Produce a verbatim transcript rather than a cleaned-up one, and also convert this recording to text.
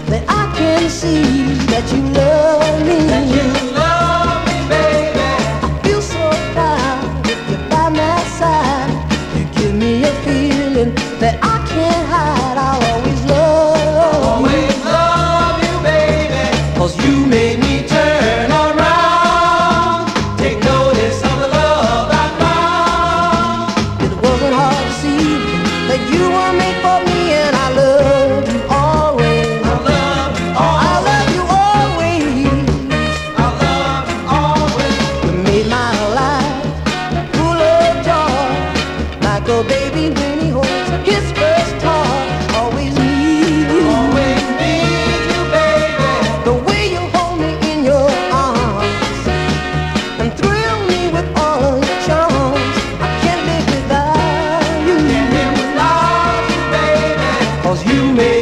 that I can see that you love me. That you love me, baby. I feel so proud if you're by my side. You give me a feeling that I can't hide. I'll always love Always you. love you, baby. 'Cause you made me turn around. Take notice of the love I found. It wasn't hard to see that you were made for me, and I love you always. I love you I always. love you always. I love you always. You made my life full of joy, like a baby when he holds his first toy. Always need you. Always need you, baby. The way you hold me in your arms and thrill me with all of your charms. I can't live without you. Can't live without you, baby. 'Cause you made